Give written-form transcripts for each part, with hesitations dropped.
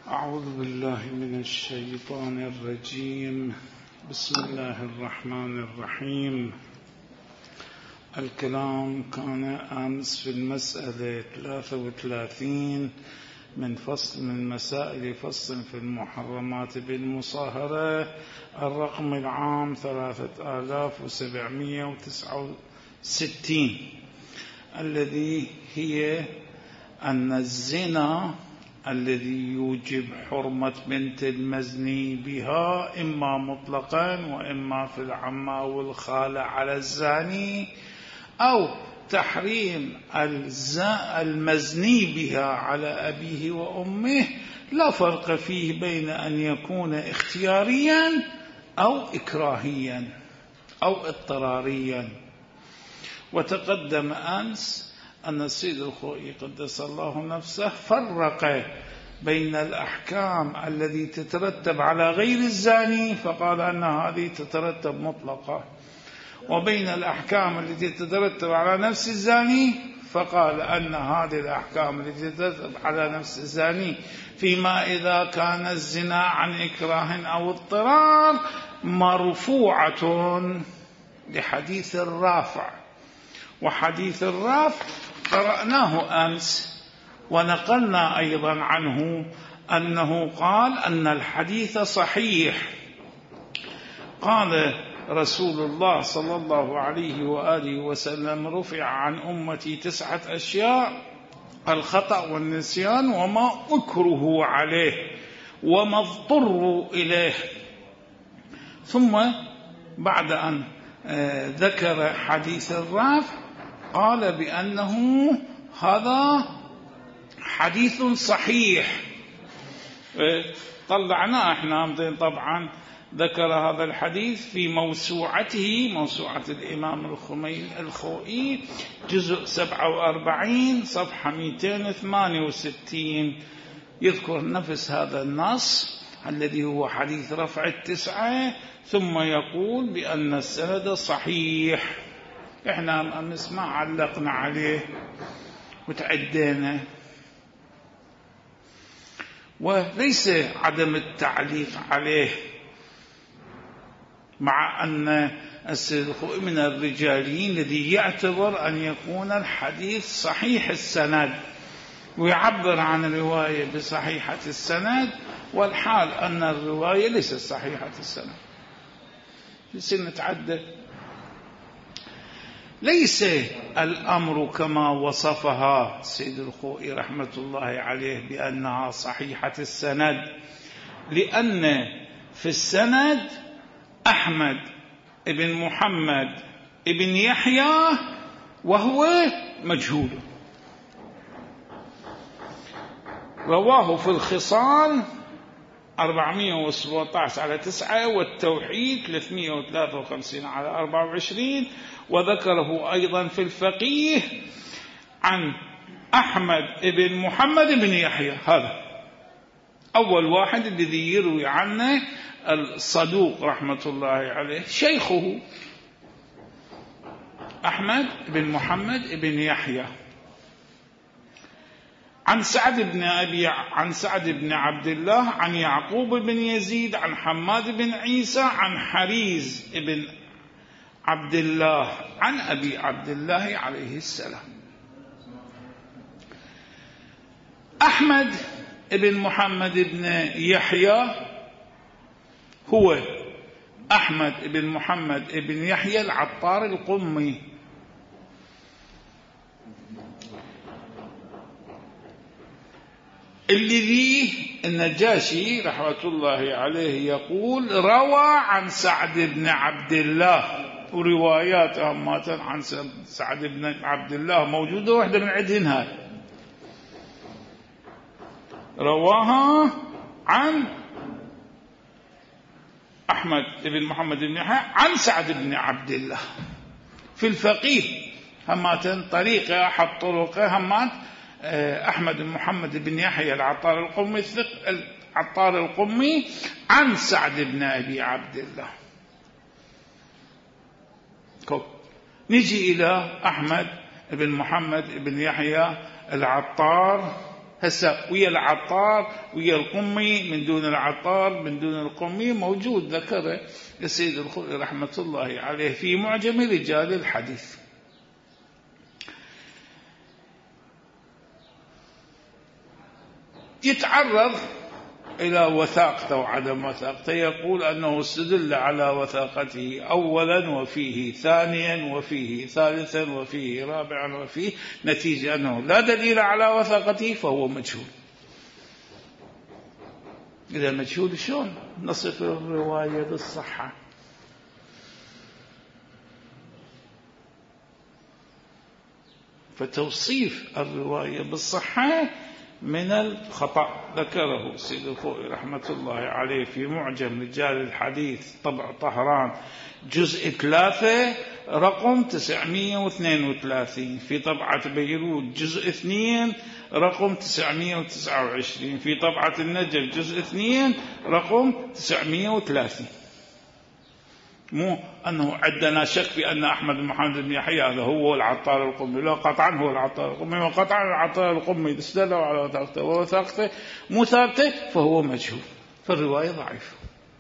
أعوذ بالله من الشيطان الرجيم. بسم الله الرحمن الرحيم. الكلام كان أمس في المسألة 33 من فصل من مسائل فصل في المحرمات بالمصاهرة، الرقم العام 3769، الذي هي أن الزنا الذي يوجب حرمة بنت المزني بها إما مطلقا وإما في العمة والخالة على الزاني، أو تحريم المزني بها على أبيه وأمه، لا فرق فيه بين أن يكون اختياريا أو إكراهيا أو اضطراريا. وتقدم أمس أن السيد الخوئي قدس الله نفسه فرق بين الأحكام التي تترتب على غير الزاني فقال أن هذه تترتب مطلقة، وبين الأحكام التي تترتب على نفس الزاني فقال أن هذه الأحكام التي تترتب على نفس الزاني فيما إذا كان الزنا عن إكراه أو اضطرار مرفوعة لحديث الرافع. وحديث الرافع قرأناه أمس ونقلنا أيضا عنه أنه قال أن الحديث صحيح. قال رسول الله صلى الله عليه وآله وسلم: رفع عن أمتي 9 أشياء: الخطأ والنسيان وما أكره عليه وما اضطروا إليه. ثم بعد أن ذكر حديث الرافع قال بأنه هذا حديث صحيح. طلعنا احنا طبعا ذكر هذا الحديث في موسوعته، موسوعة الإمام الخوئي، جزء 47 صفحة 268، يذكر نفس هذا النص الذي هو حديث رفع 9، ثم يقول بأن السند صحيح. احنا أمس ما علقنا عليه وتعدينا، وليس عدم التعليق عليه، مع أن السيد الخوئي من الرجاليين الذي يعتبر أن يكون الحديث صحيح السند ويعبر عن الرواية بصحيحة السند، والحال أن الرواية ليست صحيحة السند. نتعدى. ليس الأمر كما وصفها السيد الخوئي رحمة الله عليه بأنها صحيحة السند، لأن في السند أحمد ابن محمد ابن يحيى وهو مجهول، رواه في الخصال 417 على 9، والتوحيد 353 على 24، وذكره أيضا في الفقيه عن أحمد ابن محمد ابن يحيى. هذا أول واحد الذي يروي عنه الصدوق رحمة الله عليه، شيخه أحمد بن محمد بن يحيى، عن سعد بن عبد الله، عن يعقوب بن يزيد، عن حماد بن عيسى، عن حريز بن عبد الله، عن أبي عبد الله عليه السلام. أحمد بن محمد بن يحيى هو أحمد بن محمد بن يحيى العطار القمي، الذي النجاشي رحمة الله عليه يقول روى عن سعد بن عبد الله، وروايات أمات عن سعد بن عبد الله موجودة، واحدة من عندهن هاي رواها عن أحمد بن محمد بن يحيى عن سعد بن عبد الله. في الفقيه همات طريقة أحد طرقه همات أحمد بن محمد بن يحيى العطار القمي العطار القمي عن سعد بن أبي عبد الله. نجي إلى أحمد بن محمد بن يحيى العطار هسه ويا العطار ويا القمي من دون العطار من دون القمي موجود، ذكره السيد الخوئي رحمة الله عليه في معجم رجال الحديث. يتعرض إلى وثاقته وعدم وثاقته، يقول أنه استدل على وثاقته أولا وفيه ثانيا وفيه ثالثا وفيه رابعا وفيه، نتيجة أنه لا دليل على وثاقته فهو مجهول. إذا مجهول شلون نصف الرواية بالصحة؟ فتوصيف الرواية بالصحة من الخطأ. ذكره السيد الخوئي رحمة الله عليه في معجم رجال الحديث طبع طهران جزء 3 رقم 932، في طبعة بيروت جزء 2 رقم 929، في طبعة النجف جزء 2 رقم 930. مو أنه عندنا شك في أن أحمد بن محمد بن يحيى هذا هو العطار القمي، لا قطعا هو العطار القمي، وقطعا العطار القمي استدلوا على وثاقته ووثاقته مو ثابتة فهو مجهول، فالرواية ضعيفة.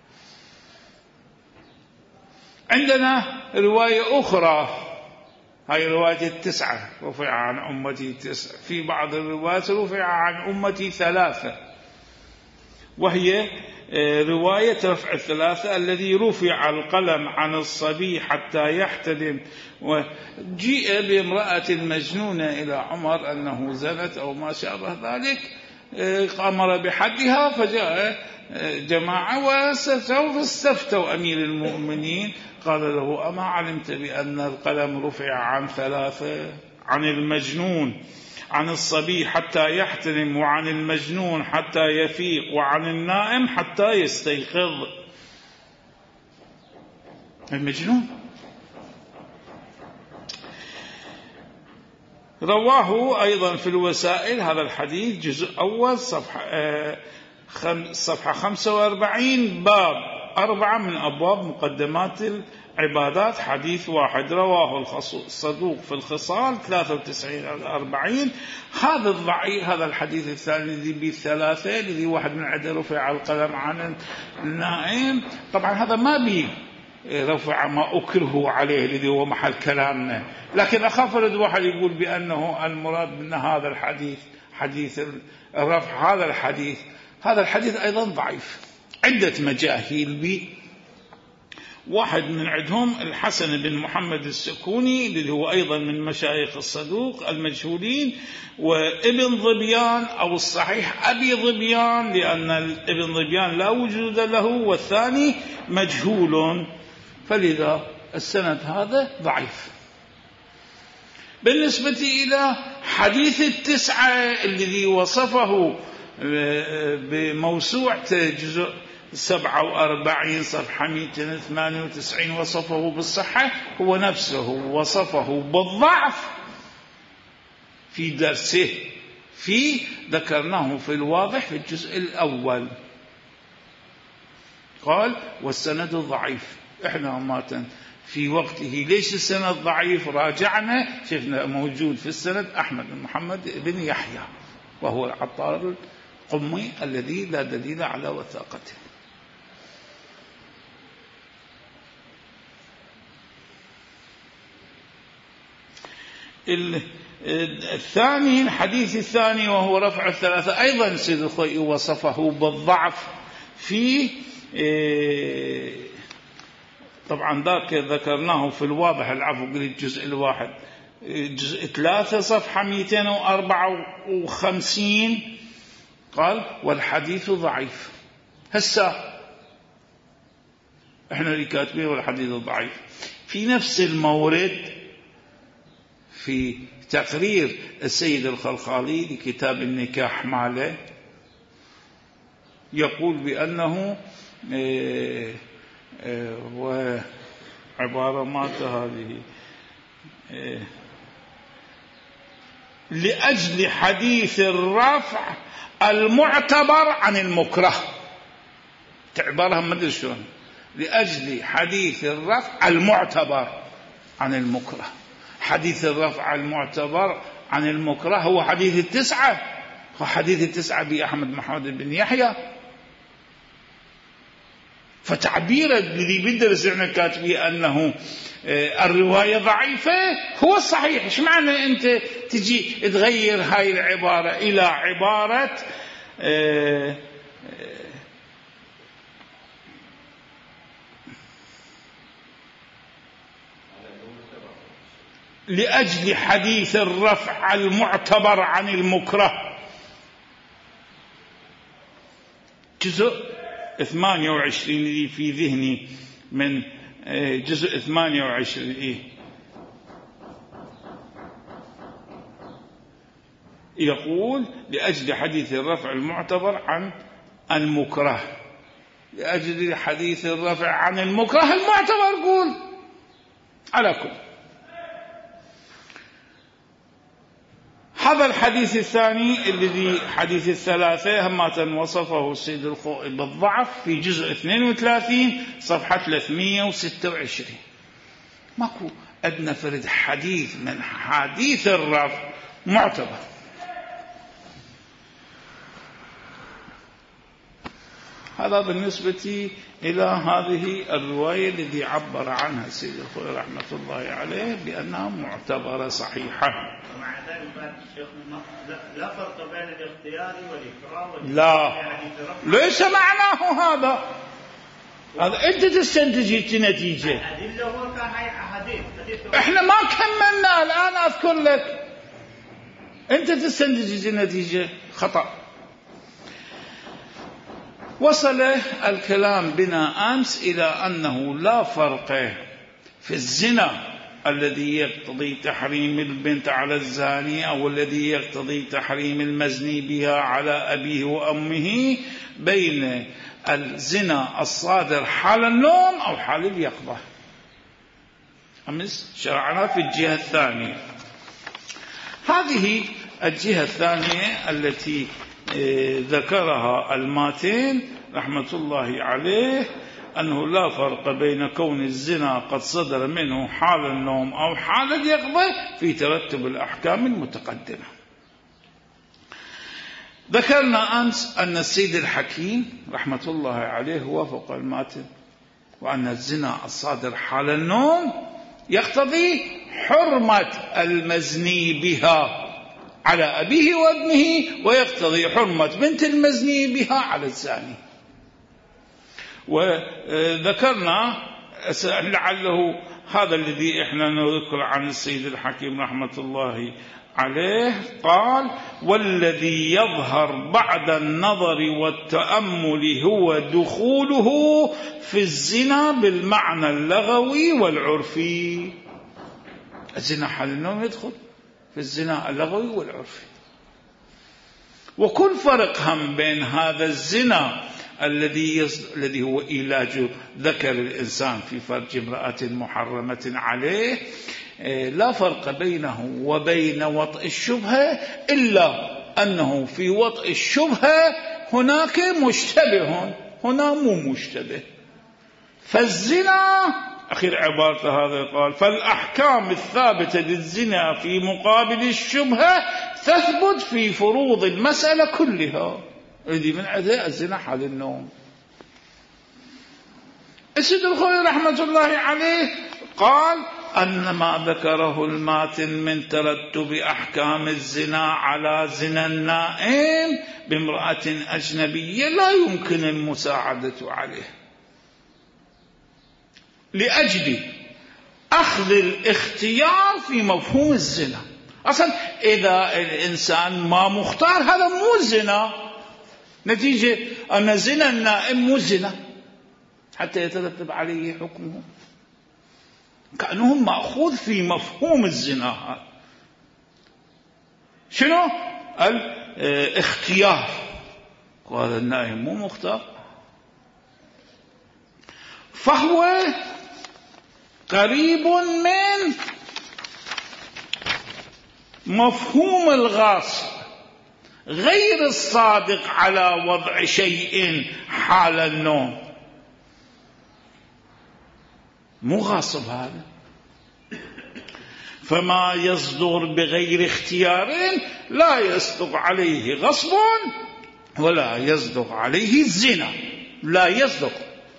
عندنا رواية أخرى، هاي رواية 9 رفع عن أمتي 9، في بعض الروايات رفع عن أمتي 3، وهي رواية رفع 3 الذي رفع القلم عن الصبي حتى يحتلم، وجيء بامرأة مجنونة إلى عمر أنه زنت أو ما شابه ذلك، أمر بحدها، فجاء جماعة واستفتوا أمير المؤمنين، قال له أما علمت بأن القلم رفع عن 3، عن المجنون عن الصبي حتى يحتلم، وعن المجنون حتى يفيق، وعن النائم حتى يستيقظ. المجنون رواه أيضا في الوسائل هذا الحديث جزء أول صفحة 45 باب 4 من أبواب مقدمات العبادات، حديث 1 رواه الصدوق في الخصال 93-40. هذا الضعيف، هذا الحديث الثاني الذي بالثلاثة الذي واحد من عدة رفع القلم عن النائم، طبعا هذا ما بيه رفع ما أكره عليه الذي هو محل كلامنا، لكن أخاف رد واحد يقول بأنه المراد من هذا الحديث حديث الرفع. هذا الحديث أيضا ضعيف، عدة مجاهيل به. واحد من عندهم الحسن بن محمد السكوني الذي هو أيضا من مشايخ الصدوق المجهولين، وابن ظبيان أو الصحيح أبي ظبيان، لأن ابن ظبيان لا وجود له والثاني مجهول، فلذا السند هذا ضعيف. بالنسبة إلى حديث 9 الذي وصفه بموسوعة جزء 47 صفحة 298 وصفه بالصحة، هو نفسه وصفه بالضعف في درسه ذكرناه في الواضح في الجزء الأول، قال والسند ضعيف. احنا أماتا في وقته ليش السند ضعيف؟ راجعنا شفنا موجود في السند أحمد بن محمد بن يحيى، وهو العطار القمي الذي لا دليل على وثاقته. الثاني الحديث الثاني وهو رفع 3، أيضا سيد الخوئي وصفه بالضعف في طبعا ذاك ذكرناه في الواضح العفو الجزء الواحد جزء 3 صفحة 254، قال والحديث ضعيف. هسه احنا اللي كاتبين والحديث ضعيف في نفس المورد في تقرير السيد الخلخالي لكتاب النكاح ماله، يقول بأنه وعبارة ماته هذه لأجل حديث الرفع المعتبر عن المكره، تعبرها ما ادري شلون، لأجل حديث الرفع المعتبر عن المكره. حديث الرفع المعتبر عن المكره هو حديث 9، وحديث 9 بأحمد محمد بن يحيى. فتعبير الذي بدرس احنا كاتبه أنه الرواية ضعيفة هو الصحيح. ايش معنى أنت تجي تغير هاي العبارة إلى عبارة لأجل حديث الرفع المعتبر عن المكره. جزء 28 اللي في ذهني من جزء 28 يقول لأجل حديث الرفع المعتبر عن المكره. لأجل حديث الرفع عن المكره المعتبر. قول على كل. هذا الحديث الثاني الذي حديث الثلاثة همة وصفه السيد الخوئي بالضعف في جزء 32 صفحة 326. ماكو أدنى فرد حديث من حديث الرفع معتبر. هذا بالنسبة إلى هذه الرواية التي عبر عنها السيد الخوئي رحمة الله عليه بأنها معتبرة صحيحة. ومع ذلك لا فرق بين الاختيار والإكراه لا، ليس معناه هذا أنت تستنتج النتيجة. احنا ما كملنا الآن أذكر لك، أنت تستنتج النتيجة خطأ. وصل الكلام بنا أمس إلى أنه لا فرق في الزنا الذي يقتضي تحريم البنت على الزاني أو الذي يقتضي تحريم المزني بها على أبيه وأمه بين الزنا الصادر حال النوم أو حال اليقظة. أمس شرعنا في الجهة الثانية. هذه الجهة الثانية التي ذكرها الماتين رحمة الله عليه أنه لا فرق بين كون الزنا قد صدر منه حال النوم أو حال اليقظة في ترتب الأحكام المتقدمة. ذكرنا أمس أن السيد الحكيم رحمة الله عليه وافق الماتن، وأن الزنا الصادر حال النوم يقتضي حرمة المزني بها على أبيه وابنه، ويقتضي حرمة بنت المزني بها على الزاني. وذكرنا لعله هذا الذي احنا نذكر عن السيد الحكيم رحمة الله عليه قال: والذي يظهر بعد النظر والتأمل هو دخوله في الزنا بالمعنى اللغوي والعرفي. الزنا حال النوم يدخل في الزنا اللغوي والعرفي. وكل فرق هم بين هذا الزنا الذي هو إيلاج ذكر الإنسان في فرج امرأة محرمة عليه، لا فرق بينه وبين وطئ الشبهة إلا أنه في وطئ الشبهة هناك مشتبه، هنا مو مشتبه. فالزنا أخير عبارة هذا قال: فالأحكام الثابتة للزنا في مقابل الشبهة تثبت في فروض المسألة كلها، الذي من عدها الزنا حال النوم. السيد الخوئي رحمة الله عليه قال أن ما ذكره الماتن من ترتب أحكام الزنا على زنا النائم بامرأة أجنبية لا يمكن المساعدة عليه، لأجل أخذ الاختيار في مفهوم الزنا. أصلا إذا الإنسان ما مختار هذا مو زنا، نتيجة أن زنا النائم مو زنا حتى يترتب عليه حكمه، كأنه مأخوذ في مفهوم الزنا. شنو؟ الاختيار. وهذا النائم مو مختار، فهو قريب من مفهوم الغاصب غير الصادق على وضع شيء حال النوم. مو غاصب هذا، فما يصدر بغير اختيار لا يصدق عليه غصب ولا يصدق عليه الزنا، لا يصدق.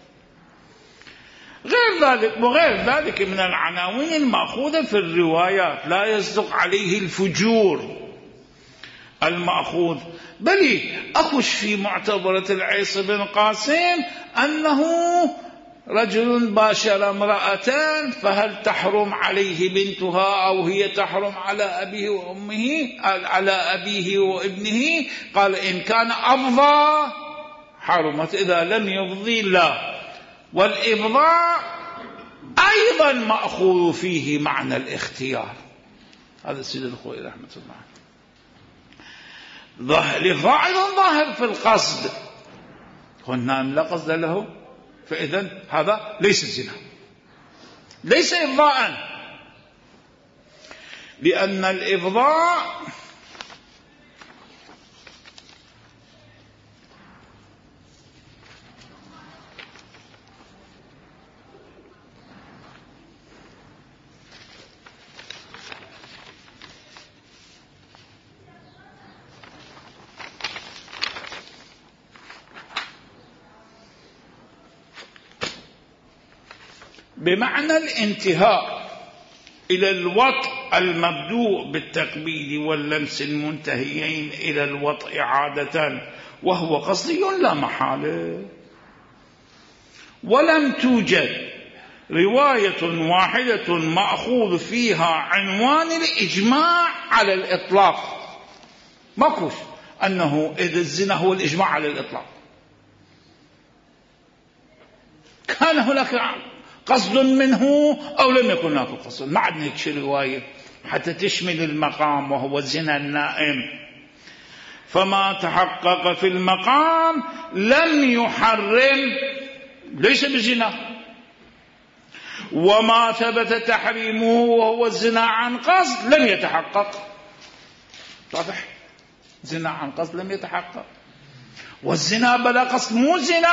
وغير ذلك من العناوين المأخوذة في الروايات، لا يصدق عليه الفجور المأخوذ. بل أخش في معتبرة العيس بن قاسم أنه رجل باشر امرأتان، فهل تحرم عليه بنتها أو هي تحرم على أبيه وأمه، على أبيه وابنه؟ قال إن كان أفضى حرمت، إذا لم يفضي لا. والإفضاء أيضا مأخوذ فيه معنى الاختيار. هذا السيد الخوئي رحمة الله. الإفضاء أيضا ظاهر في القصد، والنائم لا قصد له، فإذا هذا ليس زنا، ليس إفضاء، لأن الإفضاء بمعنى الانتهاء إلى الوطء المبدوء بالتقبيل واللمس المنتهيين إلى الوطء عادة، وهو قصدي لا محالة. ولم توجد رواية واحدة مأخوذ فيها عنوان الإجماع على الإطلاق. ماكوش أنه إذا الزنا هو الإجماع على الإطلاق، كان هناك قصد منه أو لم يكن هناك قصد. ما عندنا هيك رواية حتى تشمل المقام وهو زنا النائم. فما تحقق في المقام لم يحرم، ليس بزنا. وما ثبت تحريمه وهو الزنا عن قصد لم يتحقق. واضح؟ زنا عن قصد لم يتحقق، والزنا بلا قصد مو زنا.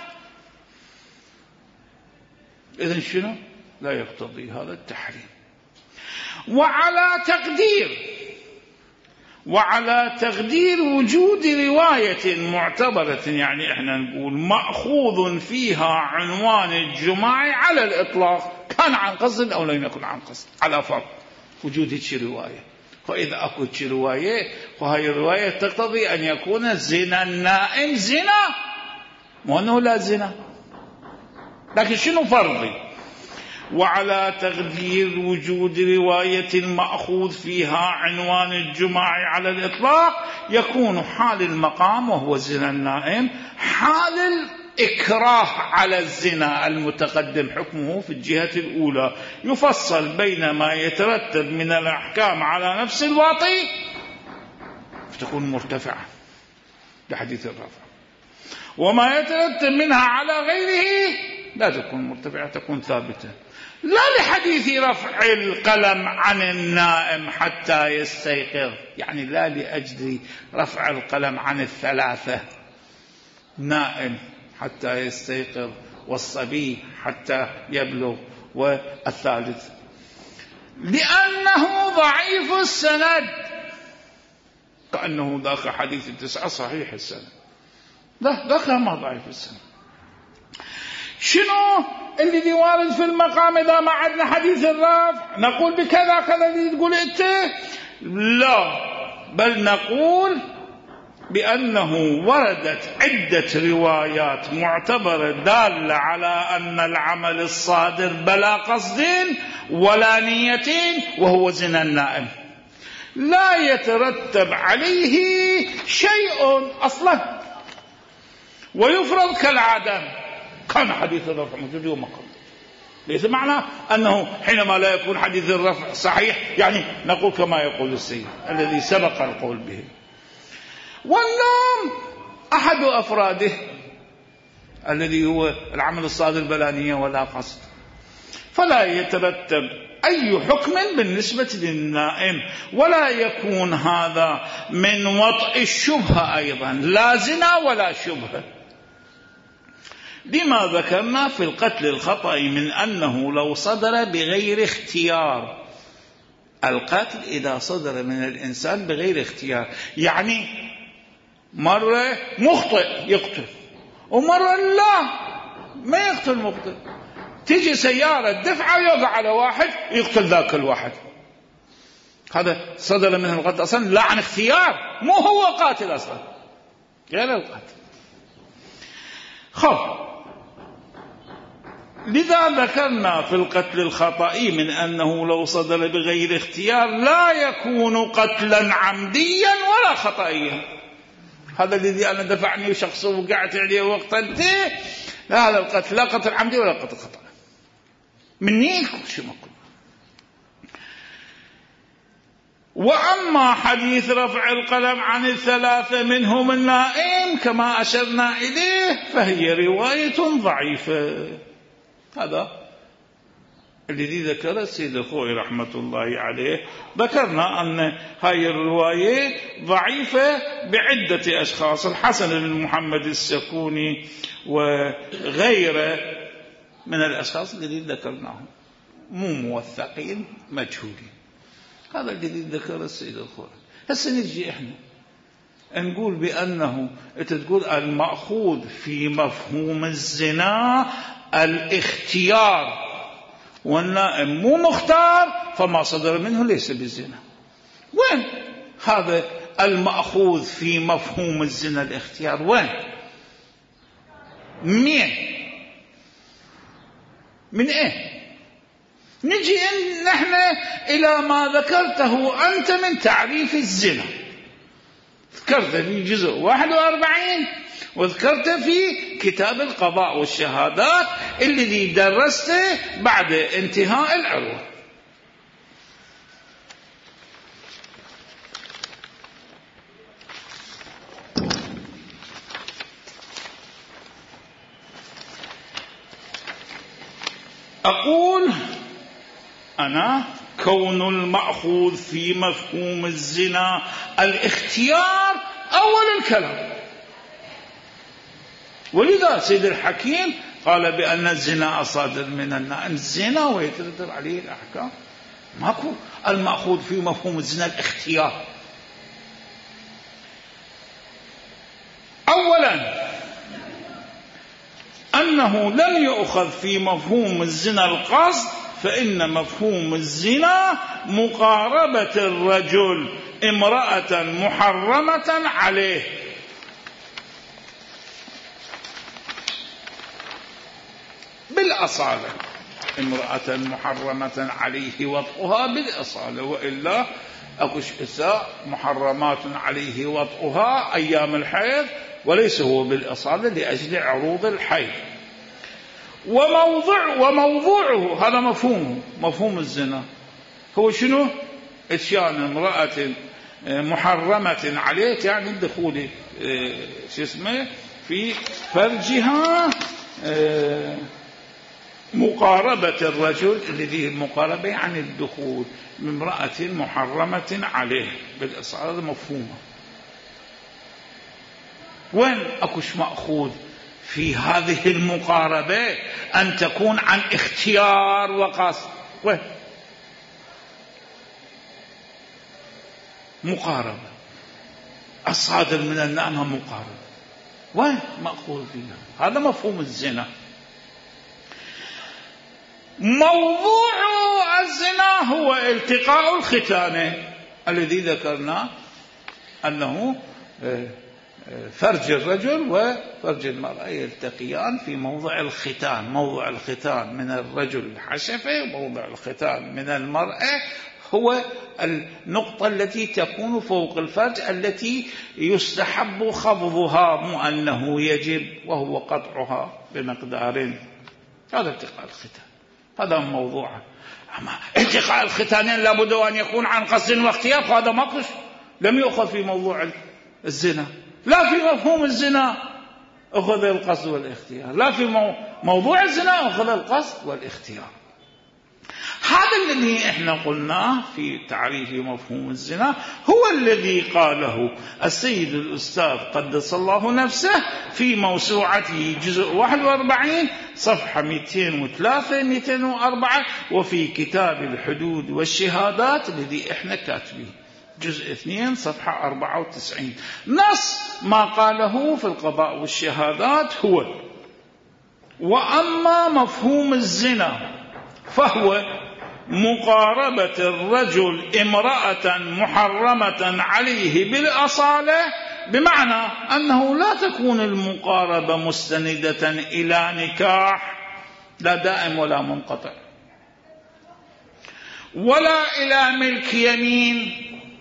إذن شنو؟ لا يقتضي هذا التحريم. وعلى تقدير وجود رواية معتبرة، يعني احنا نقول مأخوذ فيها عنوان الجماع على الإطلاق، كان عن قصد أو لم يكن عن قصد، على فرض وجود هذه رواية. فإذا أكو رواية، فهي الرواية تقتضي أن يكون زنا النائم زنا، وأنه لا زنا. لكن شنو فرضي؟ وعلى تقدير وجود رواية مأخوذ فيها عنوان الجماع على الإطلاق، يكون حال المقام وهو زنا النائم حال الإكراه على الزنا المتقدم حكمه في الجهة الأولى، يفصل بين ما يترتب من الأحكام على نفس الواطي فتكون مرتفعة لحديث الرفع، وما يترتب منها على غيره لا تكون مرتفعة، تكون ثابتة. لا لحديث رفع القلم عن النائم حتى يستيقظ، يعني لا لأجل رفع القلم عن الثلاثة، نائم حتى يستيقظ، والصبي حتى يبلغ، والثالث لأنه ضعيف السند، كأنه ذاك حديث 9 صحيح السند، ذاك ما ضعيف السند. شنو اللي وارد في المقام إذا ما عندنا حديث الرفع؟ نقول بكذا كذا اللي تقول أنت؟ لا، بل نقول بأنه وردت عدة روايات معتبرة دالة على أن العمل الصادر بلا قصد ولا نية وهو زنا النائم لا يترتب عليه شيء أصلا ويفرض كالعدم. كان حديث الرفع موجود يوم قبل، ليس معنى أنه حينما لا يكون حديث الرفع صحيح يعني نقول كما يقول السيد الذي سبق القول به. والنوم أحد أفراده الذي هو العمل الصادر بلا نية ولا قصد، فلا يترتب أي حكم بالنسبة للنائم، ولا يكون هذا من وطئ الشبهة أيضا، لا زنا ولا شبهة، لما ذكرنا في القتل الخطأ من أنه لو صدر بغير اختيار القتل إذا صدر من الإنسان بغير اختيار، يعني مرة مخطئ يقتل ومرة لا ما يقتل مخطئ، تيجي سيارة دفعة يوقع على واحد يقتل ذاك الواحد، هذا صدر منه القتل أصلا لا عن اختيار، مو هو قاتل أصلا غير القاتل. لذا ذكرنا في القتل الخطئي من أنه لو صدر بغير اختيار لا يكون قتلا عمديا ولا خطئيا. هذا الذي أنا دفعني شخص وقعت عليه وقتلته، لا هذا القتل لا قتل عمدي ولا قتل خطأ مني شو ما قلت. وأما حديث رفع القلم عن الثلاثة منهم النائم كما أشرنا إليه فهي رواية ضعيفة. هذا الذي ذكر السيد الخوئي رحمة الله عليه. ذكرنا أن هاي الرواية ضعيفة بعدة أشخاص، الحسن بن محمد السكوني وغيره من الأشخاص الذي ذكرناهم مو موثقين مجهولين. هذا الذي ذكر السيد الخوئي. هسه نجي إحنا نقول بأنه تقول المأخوذ في مفهوم الزنا الاختيار والنائم مو مختار فما صدر منه ليس بالزنا. وين هذا المأخوذ في مفهوم الزنا الاختيار؟ وين؟ من ايه؟ نجي نحن إلى ما ذكرته أنت من تعريف الزنا. ذكرت في جزء 41 وذكرت في كتاب القضاء والشهادات الذي درسته بعد انتهاء العروة. أقول أنا كون المأخوذ في مفهوم الزنا الاختيار أول الكلام، ولذا سيد الحكيم قال بأن الزنا صادر من النائم. الزنا ويترتب عليه الأحكام، ماكو المأخوذ في مفهوم الزنا الاختيار. أولا أنه لم يؤخذ في مفهوم الزنا القصد، فإن مفهوم الزنا مقاربة الرجل امرأة محرمة عليه. بالأصالة امرأة محرمة عليه وطئها بالأصالة، وإلا أكش إساء محرمات عليه وطئها أيام الحيض وليس هو بالأصالة لأجل عروض الحيض. وموضوعه هذا مفهوم الزنا هو شنو؟ اتيان امرأة محرمة عليه، يعني الدخول في فرجها، مقاربة الرجل الذي المقاربة يعني الدخول من امرأة محرمة عليه بالإصالة، هذا مفهومه. وين أكش مأخوذ في هذه المقاربة أن تكون عن اختيار وقصد؟ وين مقاربة الصادر من النائم مقاربة؟ وين مأخوذ فيها؟ هذا مفهوم الزنا. موضوع الزنا هو التقاء الختان الذي ذكرنا أنه فرج الرجل وفرج المرأة يلتقيان في موضع الختان. موضع الختان من الرجل الحشفة، وموضع الختان من المرأة هو النقطة التي تكون فوق الفرج التي يستحب خفضها، مو أنه يجب، وهو قطعها بمقدار. هذا التقاء الختان، هذا موضوعه. أما التقاء الختانين لابد أن يكون عن قصد واختيار، هذا مقص لم يؤخذ في موضوع الزنا. لا في مفهوم الزنا أخذ القصد والاختيار، لا في موضوع الزنا أخذ القصد والاختيار. هذا الذي احنا قلناه في تعريف مفهوم الزنا هو الذي قاله السيد الأستاذ قدس الله نفسه في موسوعته جزء 41 صفحة 203 204، وفي كتاب الحدود والشهادات الذي احنا كاتبين جزء 2 صفحة 94. نص ما قاله في القضاء والشهادات هو: وأما مفهوم الزنا فهو مقاربة الرجل امرأة محرمة عليه بالأصالة، بمعنى أنه لا تكون المقاربة مستندة إلى نكاح، لا دائم ولا منقطع، ولا إلى ملك يمين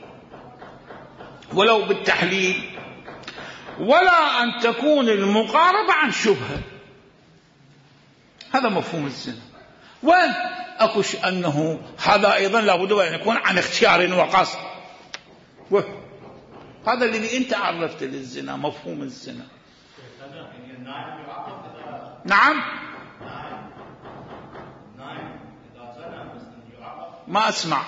ولو بالتحليل، ولا أن تكون المقاربة عن شبهة. هذا مفهوم الزنا. وين أكش أنه هذا أيضا لابد أن يكون عن اختيار وقصد. هذا الذي أنت عرفت للزنا مفهوم الزنا. نعم، ما أسمع.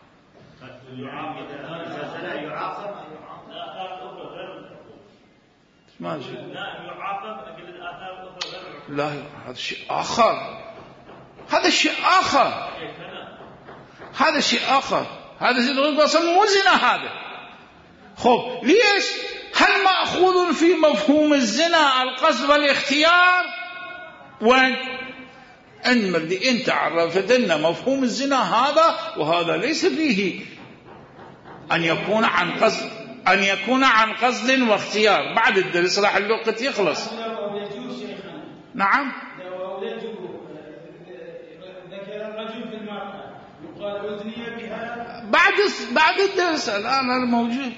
لا، هذا شيء آخر. هذا شيء آخر. هذا شيء آخر. هذا شيء مو زنا هذا. خب ليش؟ هل مأخوذ في مفهوم الزنا القصد والاختيار؟ وين؟ إنما اللي أنت عرفت لنا مفهوم الزنا هذا، وهذا ليس فيه أن يكون عن قصد واختيار. بعد الدرس راح الوقت يخلص. نعم. بعد الدرس الآن الموجود.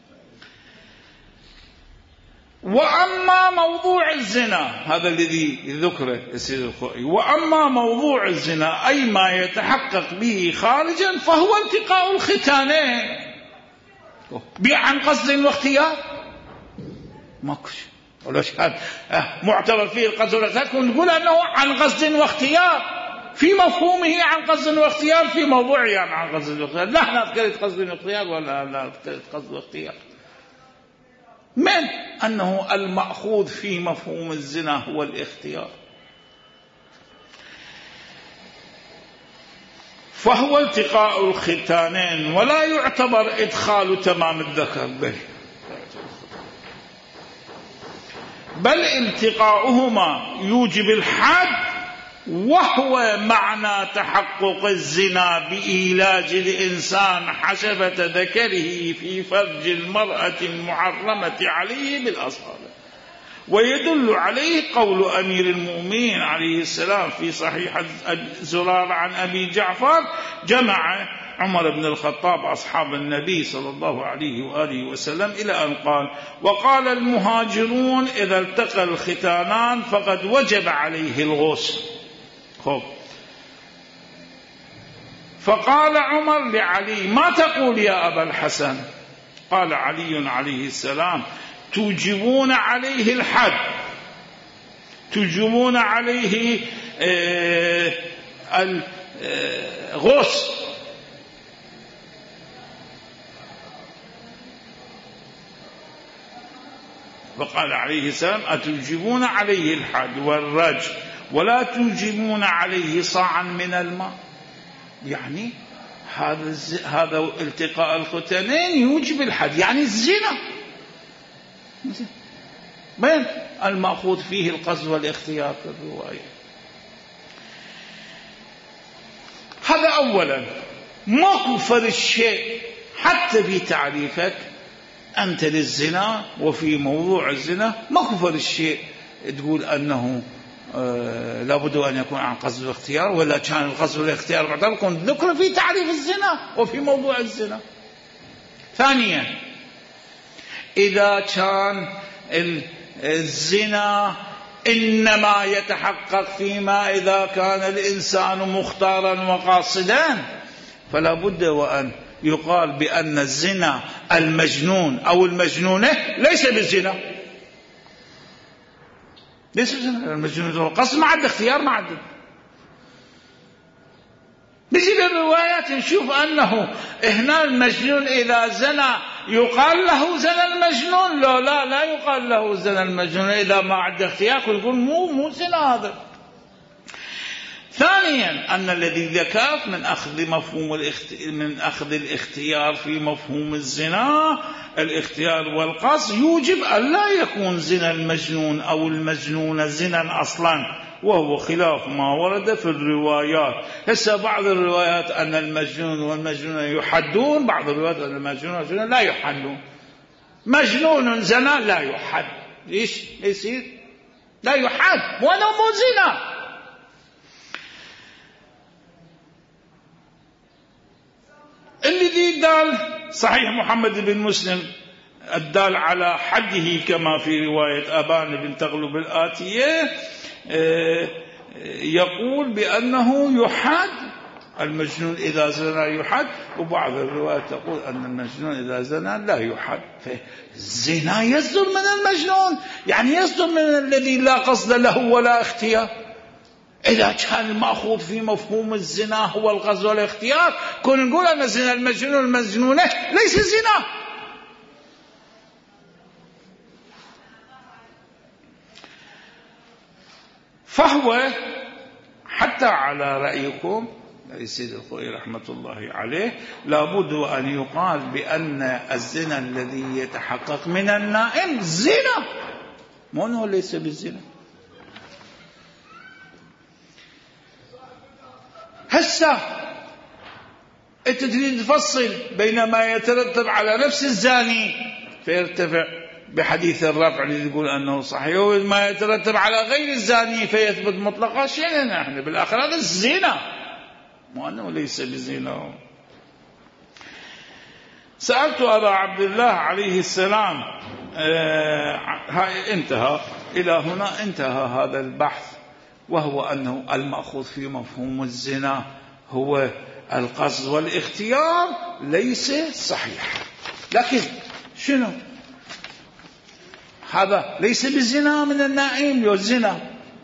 وأما موضوع الزنا، هذا الذي ذكره السيد الخوئي، وأما موضوع الزنا أي ما يتحقق به خارجا فهو التقاء الختانين عن قصد واختيار. ماكش ولا شيء معتبر فيه القصد والاختيار، نقول أنه عن قصد واختيار في مفهومه عن قصد واختيار، في موضوعه يعني عن قصد واختيار. لا احنا ذكرت قصد واختيار ولا لا ذكرت قصد واختيار. من أنه المأخوذ في مفهوم الزنا هو الاختيار، فهو التقاء الختانين ولا يعتبر إدخال تمام الذكر، بل التقاؤهما يوجب الحد، وهو معنى تحقق الزنا بإيلاج الإنسان حشفة ذكره في فرج المرأة المحرمة عليه بالأصالة. ويدل عليه قول أمير المؤمنين عليه السلام في صحيح زرار عن أبي جعفر: جمع عمر بن الخطاب أصحاب النبي صلى الله عليه وآله وسلم إلى أن قال: وقال المهاجرون إذا التقى الختانان فقد وجب عليه الغسل. خب. فقال عمر لعلي: ما تقول يا أبا الحسن؟ قال علي عليه السلام: توجبون عليه الحد، توجبون عليه الغسل. فقال عليه السلام: أتوجبون عليه الحد والرجم ولا توجبون عليه صاعا من الماء. يعني هذا التقاء الختانين يوجب الحد، يعني الزنا. بين المأخوذ فيه القصد والاختيار في الرواية. هذا أولا. ماكو فرق شيء حتى في تعريفك أنت للزنا وفي موضوع الزنا، ماكو فرق شيء تقول أنه لابد أن يكون عن قصد واختيار، ولا كان القصد والاختيار معتبر ذكر في تعريف الزنا وفي موضوع الزنا. ثانيا، إذا كان الزنا إنما يتحقق فيما إذا كان الإنسان مختارا وقاصدا، فلا بد وأن يقال بأن الزنا المجنون أو المجنونة ليس بالزنا، ليس بالزنا. المجنون هو قصد، ما عد اختيار، ما عد. نجي للروايات نشوف أنه هنا المجنون إذا زنى يقال له زنى المجنون. لا يقال له زنى المجنون إذا ما عنده اختيار، يقول مو زنا هذا. ثانيا أن الذي ذكرت من أخذ الاختيار في مفهوم الزنا، الاختيار والقصد يوجب أن لا يكون زنا المجنون أو المجنون زنا أصلا، وهو خلاف ما ورد في الروايات. هسه بعض الروايات أن المجنون والمجنون يحدون، بعض الروايات أن المجنون والمجنون لا يحدون. مجنون زنا لا يحد، ليش يصير لا يحد وأنا مو زنا. الذي دال صحيح محمد بن مسلم الدال على حده كما في رواية أبان بن تغلب الآتية، يقول بأنه يحد المجنون إذا زنى يحد، وبعض الروايات تقول أن المجنون إذا زنى لا يحد. فالزنا يصدر من المجنون، يعني يصدر من الذي لا قصد له ولا اختيار. إذا كان المأخوذ في مفهوم الزنا هو القصد والاختيار، كنا نقول أن زنا المجنون والمجنونة ليس زنا. فهو حتى على رأيكم السيد الخوئي رحمة الله عليه لابد أن يقال بأن الزنا الذي يتحقق من النائم زنا، مو أنه ليس بالزنا. هسه أنت تريد تفصل بين ما يترتب على نفس الزاني فيرتفع بحديث الرفع اللي يقول أنه صحيح، وما يترتب على غير الزاني فيثبت مطلقا. شيئا نحن بالآخر هذا الزنا، مو أنه ليس بزنا. سألت أبا عبد الله عليه السلام، انتهى إلى هنا، انتهى هذا البحث، وهو أنه المأخوذ في مفهوم الزنا هو القصد والاختيار ليس صحيح. لكن شنو هذا؟ ليس بالزنا من النائم، يزنا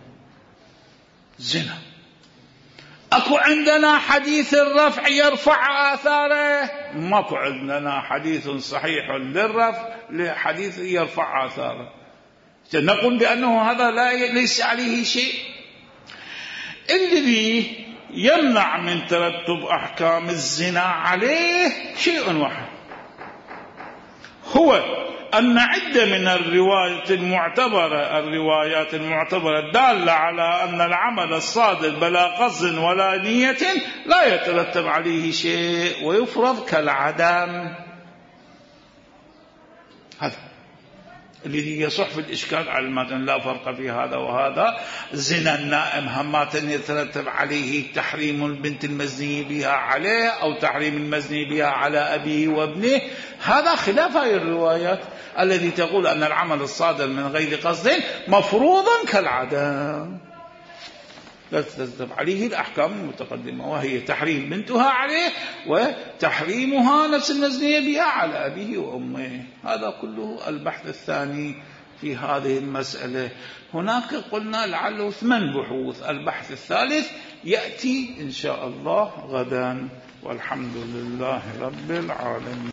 زنا. أكو عندنا حديث الرفع يرفع آثاره؟ ماكو عندنا حديث صحيح للرفع لحديث يرفع آثاره. نقول بأنه هذا ليس عليه شيء. الذي يمنع من ترتب أحكام الزنا عليه شيء واحد، هو أن عدة من الروايات المعتبرة الدالة على أن العمل الصادر بلا قصد ولا نية لا يترتب عليه شيء ويفرض كالعدم. هذا الذي يصح في الإشكال على المتن. لا فرق في هذا وهذا. زنا النائم همات يترتب عليه تحريم البنت المزني بها عليه أو تحريم المزني بها على أبيه وابنه، هذا خلاف هذه الروايات الذي تقول أن العمل الصادر من غير قصد مفروضا كالعدم، لا تترتب عليه الأحكام المتقدمة، وهي تحريم بنتها عليه وتحريمها نفس المزنية بها على أبيه وأمه. هذا كله البحث الثاني في هذه المسألة. هناك قلنا لعله 8 بحوث، البحث الثالث يأتي إن شاء الله غدا، والحمد لله رب العالمين.